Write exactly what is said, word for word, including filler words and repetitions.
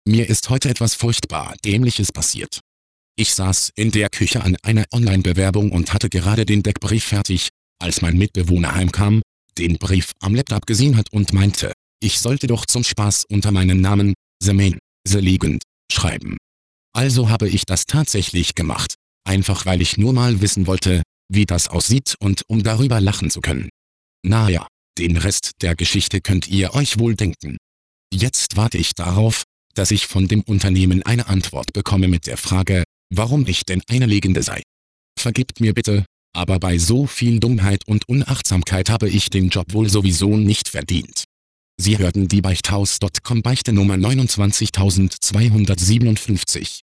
Mir ist heute etwas furchtbar Dämliches passiert. Ich saß in der Küche an einer Online-Bewerbung und hatte gerade den Deckbrief fertig, als mein Mitbewohner heimkam, den Brief am Laptop gesehen hat und meinte, ich sollte doch zum Spaß unter meinem Namen, The Man, The Legend, schreiben. Also habe ich das tatsächlich gemacht, einfach weil ich nur mal wissen wollte, wie das aussieht und um darüber lachen zu können. Naja, den Rest der Geschichte könnt ihr euch wohl denken. Jetzt warte ich darauf, dass ich von dem Unternehmen eine Antwort bekomme mit der Frage, warum ich denn eine Legende sei. Vergibt mir bitte, aber bei so viel Dummheit und Unachtsamkeit habe ich den Job wohl sowieso nicht verdient. Sie hörten die Beichthaus Punkt com Beichte Nummer neunundzwanzigtausendzweihundertsiebenundfünfzig.